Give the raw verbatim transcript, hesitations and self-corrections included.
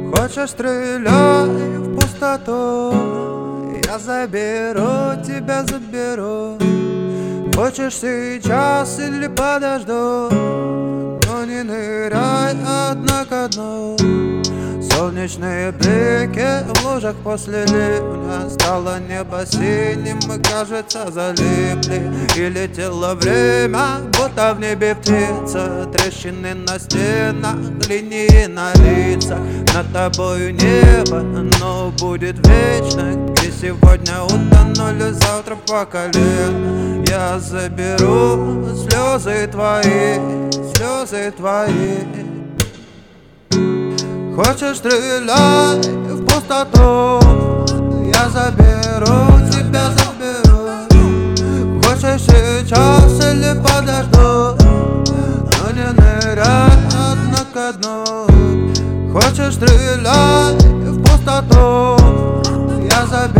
Хочешь, стреляй в пустоту, я заберу тебя, заберу. Хочешь сейчас или подожду, но не ныряй одна ко дну. Солнечные блики в лужах после ливня, стало небо синим, мы, кажется, залипли. И летело время, будто в небе птица. Трещины на стенах, линии на лицах. Над тобою небо, но будет вечно. Где сегодня утонули, завтра по колено. Я заберу слезы твои, слезы твои. Хочешь, стреляй в пустоту, я заберу тебя, заберу. Хочешь сейчас или подожду, но не ныряй одна ко дну. Хочешь, стреляй в пустоту, я заберу.